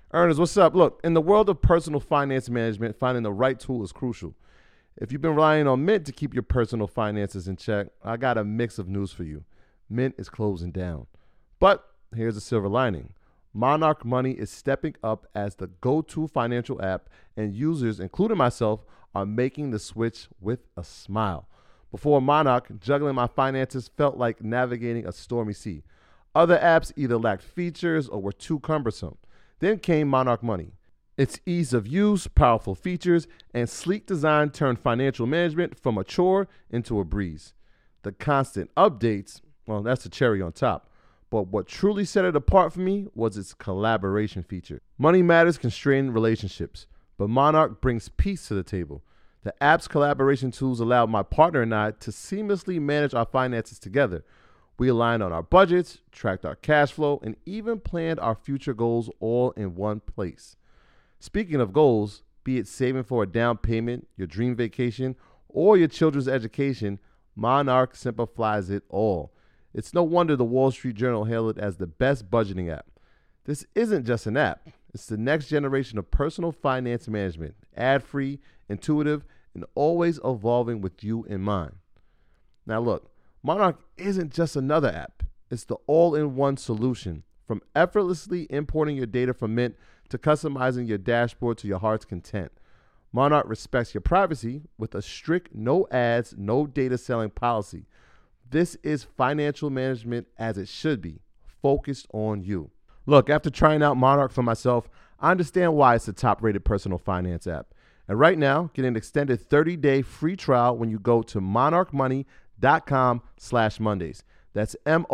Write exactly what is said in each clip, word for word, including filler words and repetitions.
Ernest, what's up? Look, in the world of personal finance management, finding the right tool is crucial. If you've been relying on Mint to keep your personal finances in check, I got a mix of news for you. Mint is closing down. But here's a silver lining. Monarch Money is stepping up as the go-to financial app, and users, including myself, are making the switch with a smile. Before Monarch, juggling my finances felt like navigating a stormy sea. Other apps either lacked features or were too cumbersome. Then came Monarch Money. Its ease of use, powerful features, and sleek design turned financial management from a chore into a breeze. The constant updates, well, that's the cherry on top. But what truly set it apart for me was its collaboration feature. Money matters constrain relationships, but Monarch brings peace to the table. The app's collaboration tools allow my partner and I to seamlessly manage our finances together. We aligned on our budgets, tracked our cash flow, and even planned our future goals all in one place. Speaking of goals, be it saving for a down payment, your dream vacation, or your children's education, Monarch simplifies it all. It's no wonder the Wall Street Journal hailed it as the best budgeting app. This isn't just an app. It's the next generation of personal finance management, ad-free, intuitive, and always evolving with you in mind. Now look, Monarch isn't just another app. It's the all-in-one solution. From effortlessly importing your data from Mint to customizing your dashboard to your heart's content. Monarch respects your privacy with a strict no ads, no data selling policy. This is financial management as it should be, focused on you. Look, after trying out Monarch for myself, I understand why it's the top-rated personal finance app. And right now, get an extended thirty-day free trial when you go to monarchmoney.com slash Mondays. That's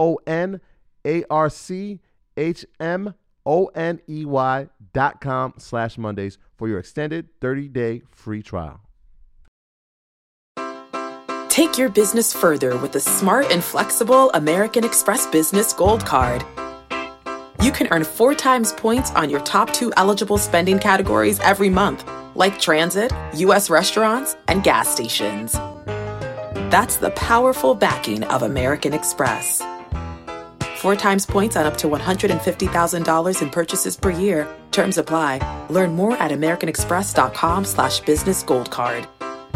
M-O-N-A-R-C-H-M-O-N-E-Y dot com slash Mondays for your extended thirty-day free trial. Take your business further with the smart and flexible American Express Business Gold Card. You can earn four times points on your top two eligible spending categories every month, like transit, U S restaurants, and gas stations. That's the powerful backing of American Express. Four times points on up to one hundred fifty thousand dollars in purchases per year. Terms apply. Learn more at americanexpress.com slash business gold card.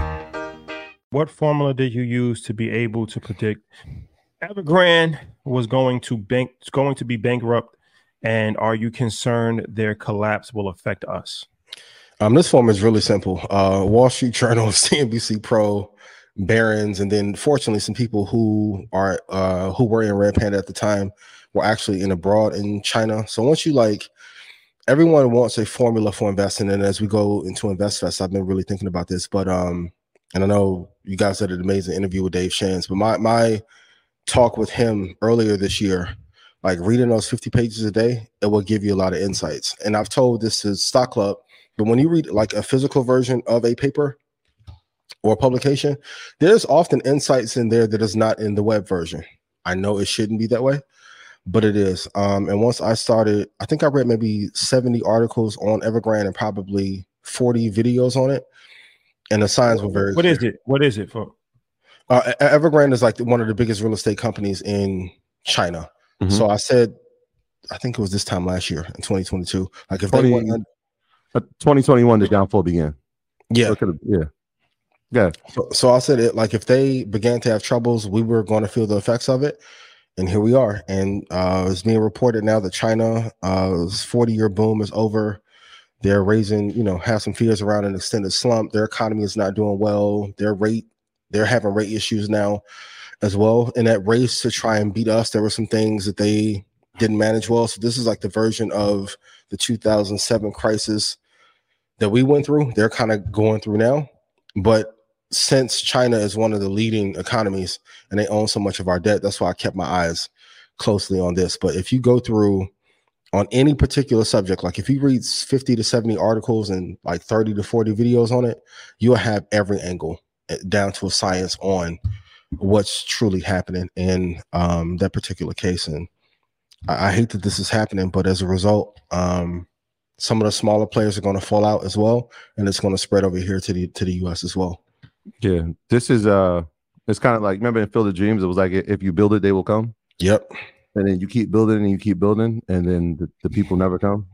What formula did you use to be able to predict Evergrande was going to bank going to be bankrupt, and are you concerned their collapse will affect us? Um, this form is really simple. Uh, Wall Street Journal, C N B C Pro, Barron's, and then fortunately some people who are uh, who were in Red Panda at the time were actually in abroad in China. So once you like, everyone wants a formula for investing, and as we go into InvestFest, I've been really thinking about this, but um. And I know you guys had an amazing interview with Dave Shands, but my my talk with him earlier this year, like reading those fifty pages a day, it will give you a lot of insights. And I've told this to Stock Club, but when you read like a physical version of a paper or a publication, there's often insights in there that is not in the web version. I know it shouldn't be that way, but it is. Um, and once I started, I think I read maybe seventy articles on Evergrande and probably forty videos on it. And the signs were very What clear. is it? What is it for? Uh, Evergrande is like one of the biggest real estate companies in China. Mm-hmm. So I said, I think it was this time last year in twenty twenty-two. Like if twenty, they went, uh, twenty twenty-one, the downfall began. Yeah. So yeah. Yeah. So, so I said it like if they began to have troubles, we were going to feel the effects of it. And here we are. And uh, it's being reported now that China's uh, forty-year boom is over. They're raising, you know, have some fears around an extended slump. Their economy is not doing well. Their rate, they're having rate issues now as well. In that race to try and beat us, there were some things that they didn't manage well. So this is like the version of the two thousand seven crisis that we went through. They're kind of going through now. But since China is one of the leading economies and they own so much of our debt, that's why I kept my eyes closely on this. But if you go through on any particular subject, like if you read fifty to seventy articles and like thirty to forty videos on it, you'll have every angle down to a science on what's truly happening in um, that particular case. And I, I hate that this is happening, but as a result, um, some of the smaller players are going to fall out as well, and it's going to spread over here to the to the U S as well. Yeah, this is uh, it's kind of like, remember in Field of Dreams, it was like if you build it, they will come. Yep. And then you keep building and you keep building, and then the, the people never come.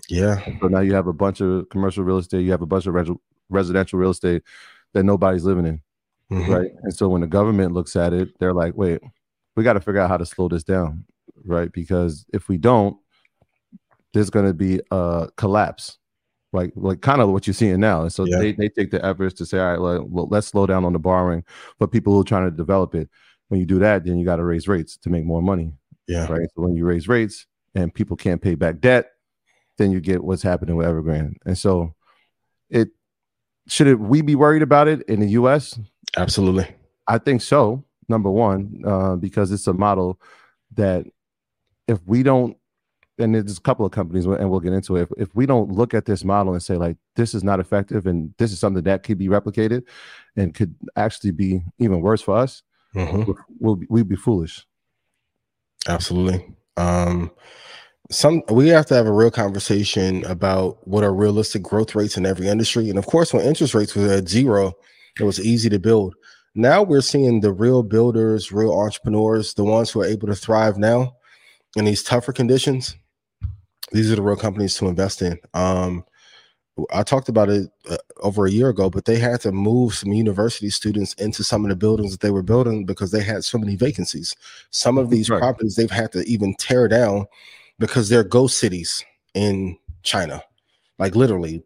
Yeah. So now you have a bunch of commercial real estate, you have a bunch of res- residential real estate that nobody's living in, mm-hmm. right? And so when the government looks at it, they're like, wait, we got to figure out how to slow this down, right? Because if we don't, there's going to be a collapse, like like kind of what you're seeing now. And so yeah. they, they take the efforts to say, all right, well, let's slow down on the borrowing for people who are trying to develop it. When you do that, then you got to raise rates to make more money. Yeah. Right. So when you raise rates and people can't pay back debt, then you get what's happening with Evergrande. And so it should it, we be worried about it in the U S? Absolutely. I think so. Number one, uh, because it's a model that if we don't, and there's a couple of companies, and we'll get into it. If, if we don't look at this model and say, like, this is not effective and this is something that could be replicated and could actually be even worse for us, mm-hmm. we'll be, we'd be foolish. Absolutely. Um, some we have to have a real conversation about what are realistic growth rates in every industry. And of course, when interest rates were at zero, it was easy to build. Now we're seeing the real builders, real entrepreneurs, the ones who are able to thrive now in these tougher conditions. These are the real companies to invest in. Um, I talked about it uh, over a year ago, but they had to move some university students into some of the buildings that they were building because they had so many vacancies. Some of these right. properties they've had to even tear down because they're ghost cities in China, like literally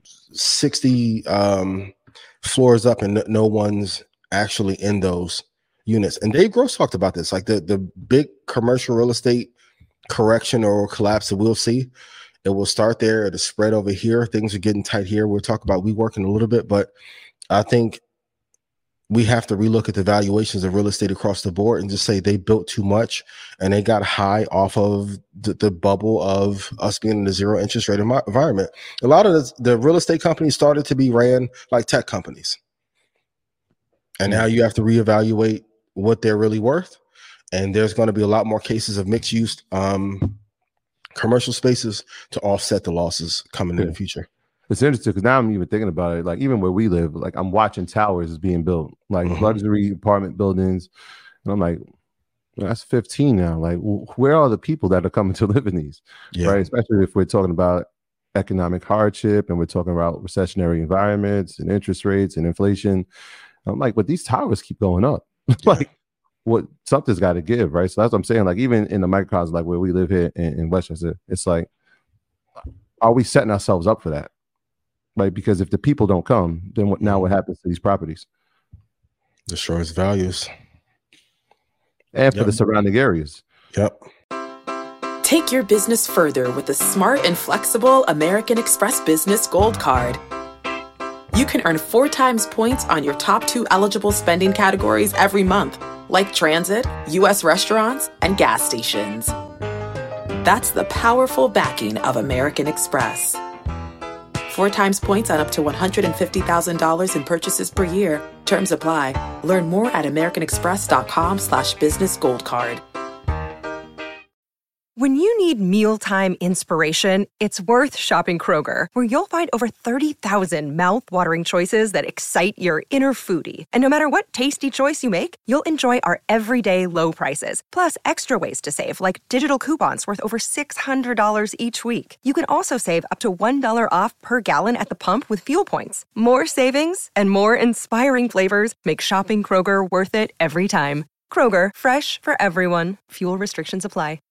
sixty um, floors up and no one's actually in those units. And Dave Gross talked about this, like the, the big commercial real estate correction or collapse that we'll see. It will start there. It'll spread over here. Things are getting tight here. We'll talk about WeWork in a little bit, but I think we have to relook at the valuations of real estate across the board and just say they built too much and they got high off of the, the bubble of us being in a zero interest rate environment. A lot of the, the real estate companies started to be ran like tech companies. And now you have to reevaluate what they're really worth. And there's going to be a lot more cases of mixed use um, commercial spaces to offset the losses coming yeah. in the future. It's interesting because now I'm even thinking about it. Like even where we live, like I'm watching towers being built, like mm-hmm. luxury apartment buildings. And I'm like, well, that's fifteen now. Like where are the people that are coming to live in these? Yeah. Right. Especially if we're talking about economic hardship and we're talking about recessionary environments and interest rates and inflation. I'm like, but these towers keep going up. like what something's got to give, right? So that's what I'm saying. Like even in the microcosm, like where we live here in, in Westchester, it's like, are we setting ourselves up for that? Like because if the people don't come, then what now what happens to these properties? Destroys values. And for yep. the surrounding areas. Yep. Take your business further with the smart and flexible American Express Business Gold Card. You can earn four times points on your top two eligible spending categories every month, like transit, U S restaurants, and gas stations. That's the powerful backing of American Express. Four times points on up to one hundred fifty thousand dollars in purchases per year. Terms apply. Learn more at americanexpress.com slash business gold card. When you need mealtime inspiration, it's worth shopping Kroger, where you'll find over thirty thousand mouth-watering choices that excite your inner foodie. And no matter what tasty choice you make, you'll enjoy our everyday low prices, plus extra ways to save, like digital coupons worth over six hundred dollars each week. You can also save up to one dollar off per gallon at the pump with fuel points. More savings and more inspiring flavors make shopping Kroger worth it every time. Kroger, fresh for everyone. Fuel restrictions apply.